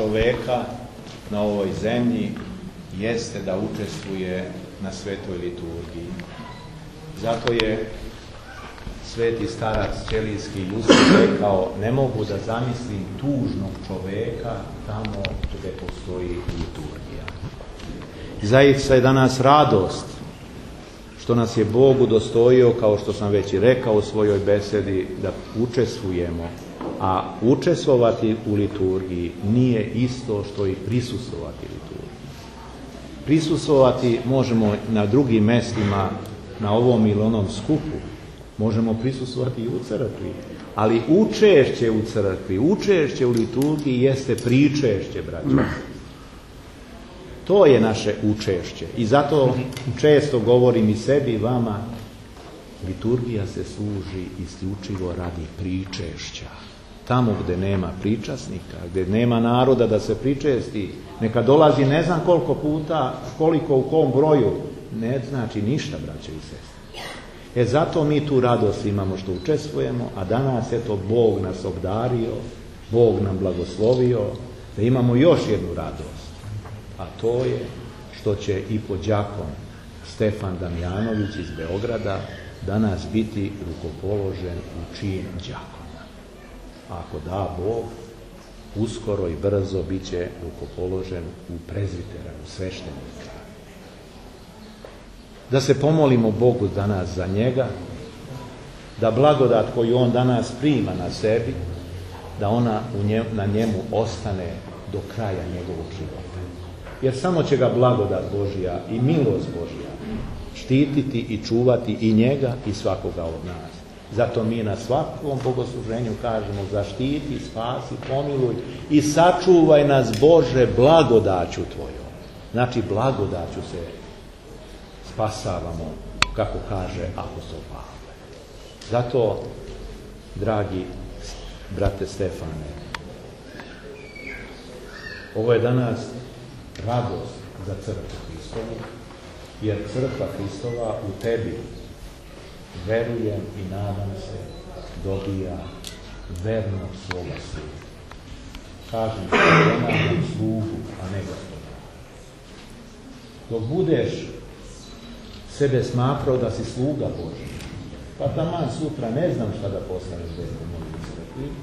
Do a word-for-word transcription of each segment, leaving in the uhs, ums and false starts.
čoveka na ovoj zemlji jeste da učestvuje na svetoj liturgiji. Zato je sveti starac Ćelijski Jusuf rekao, ne mogu da zamislim tužnog čoveka tamo gdje postoji liturgija. Zaista je danas radost što nas je Bog udostojio, kao što sam već i rekao u svojoj besedi, da učestvujemo. A učestvovati u liturgiji nije isto što i prisustvovati liturgiji. Prisustvovati možemo na drugim mestima, na ovom ili onom skupu, možemo prisustvovati i u crkvi, ali učešće u crkvi, učešće u liturgiji jeste pričešće, braćo. To je naše učešće i zato često govorim i sebi i vama, liturgija se služi isključivo radi pričešća. Tamo gdje nema pričasnika, gdje nema naroda da se pričesti, neka dolazi ne znam koliko puta, koliko u kom broju, ne znači ništa, braće i sestre. E zato mi tu radost imamo što učestvujemo, a danas eto Bog nas obdario, Bog nam blagoslovio, da imamo još jednu radost, a to je što će i podjakon Stefan Damjanović iz Beograda danas biti rukopoložen u čin đakona. Ako da Bog, uskoro i brzo bit će rukopoložen u prezbitera, u sveštenika. Da se pomolimo Bogu danas za njega, da blagodat koju on danas prima na sebi, da ona u njemu, na njemu ostane do kraja njegovog života. Jer samo će ga blagodat Božja i milost Božja štititi i čuvati i njega i svakoga od nas. Zato mi na svakom bogosluženju kažemo zaštiti, spasi, pomiluj i sačuvaj nas Bože blagodaću tvojom. Znači blagodaću se spasavamo, kako kaže apostol Pavle. Zato, dragi brate Stefane, ovo je danas radost za crkvu Hristovu, jer crkva Hristova u tebi, verujem i nadam se, dobija vernog svoga sluga. Kažem, ponavljam slugu, a ne gospoda. Dok budeš sebe smatrao da si sluga Božji, pa taman sutra ne znam šta da postaneš deko moji u crkvi,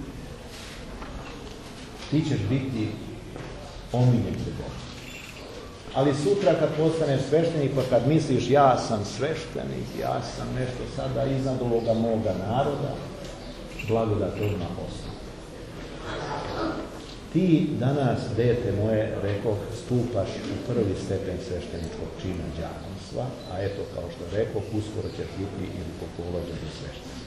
ti ćeš biti omiljen te Boga. Ali sutra kad postaneš sveštenik, pa kad misliš ja sam sveštenik, ja sam nešto sada iznad ovoga moga naroda, blagodat odmah ostane. Ti danas, dete moje, rekoh, stupaš u prvi stepen svešteničkog čina đakonstva, a eto, kao što rekoh, uskoro ćeš biti i rukopoložen za sveštenika.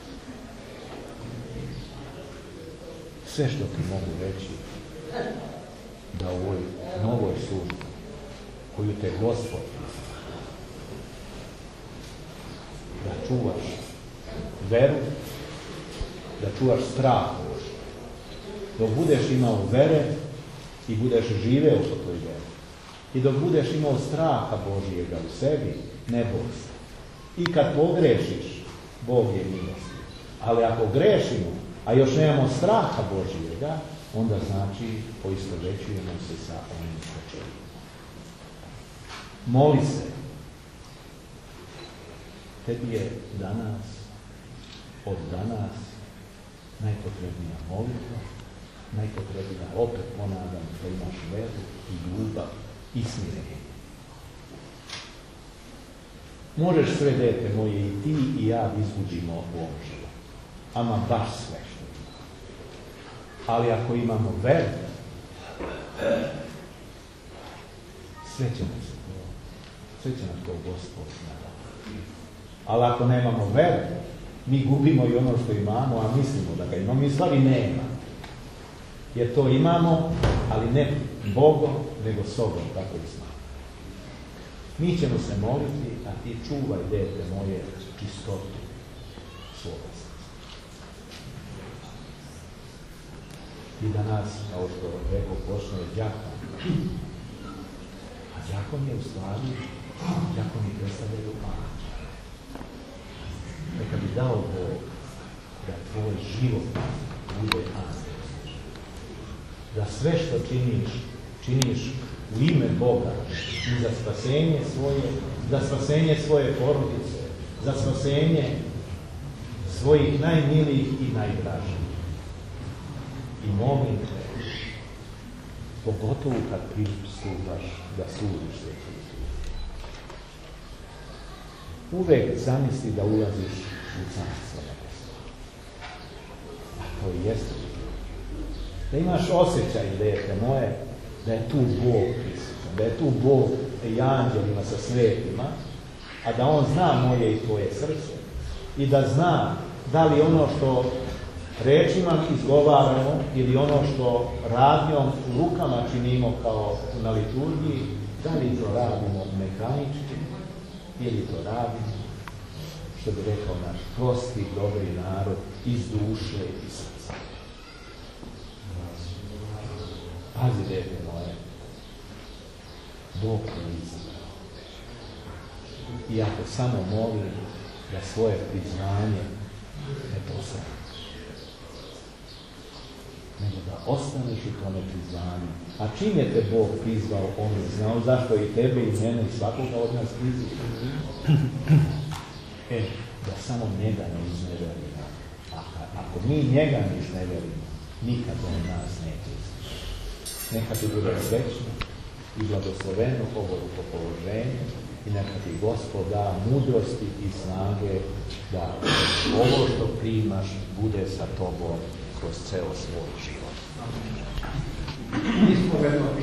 Sve što ti mogu reći, da u ovoj novoj službi, koju te Gospod da čuvaš veru, da čuvaš strah Božji. Dok budeš imao vere i budeš živeo po toj veri, i dok budeš imao straha Božijega u sebi, ne boj se. I kad pogrešiš, Bog je milostiv. Ali ako grešimo, a još nemamo straha Božijega, onda znači poistovećujemo se sa onim što činimo. Moli se. Tebi je danas, od danas, najpotrebnija molitva, najpotrebnija, opet ponavljam, da imaš veru i ljubav i smirenje. Možeš sve, dete moje, i ti i ja izgubimo u ovom životu. Ama baš sve što ima. Ali ako imamo veru, sve ćemo se to, sve će nam to Gospod nadati. Ali ako nemamo veru, mi gubimo i ono što imamo, a mislimo da ga imamo, i stvari nema. Jer to imamo, ali ne Bogom, nego sobom, tako i smo. Mi ćemo se moliti, a ti čuvaj, dete moje, čistotu svoga srca. I danas, kao što rekao, počne je đakon. A đakon je u stvari, đakon je predstavljaju anđele. Neka bi dao Bog da tvoj život bude anđel. da sve što činiš, činiš u ime Boga i za spasenje svoje, za spasenje svoje porodice, za spasenje svojih najmilijih i najdražih. I molim te, pogotovo kad pristupaš da sudiš Svetu liturgiju, uvek zamisli da ulaziš u carstvo nebesko. A to i jeste. Da imaš osjećaj, dete moje, da je tu Bog prisutan, da je tu Bog i anđelima sa svetima, a da On zna moje i tvoje srce i da zna da li ono što rečima izgovaramo ili ono što radnjom rukama činimo kao na liturgiji, da li to radimo mehanički ili to radimo, što bi rekao naš prosti, dobri narod, iz duše i srca. Pazi, dete moje, Bog te izabrao. I ako samo moli da svoje priznanje ne posraniš, nego da ostaneš u tome priznanju. A čim je te Bog prizvao, On je znao zašto i tebe i mene i svakoga od nas prizvao. E, da samo njega ne izneverimo. A ako mi njega ne izneverimo, nikad On nas neće izneveriti. Neka ti bude srećno i blagosloveno ovo rukopoloženje i neka ti Gospod da mudrosti i snage da ovo što primaš bude sa tobom kroz ceo svoj život.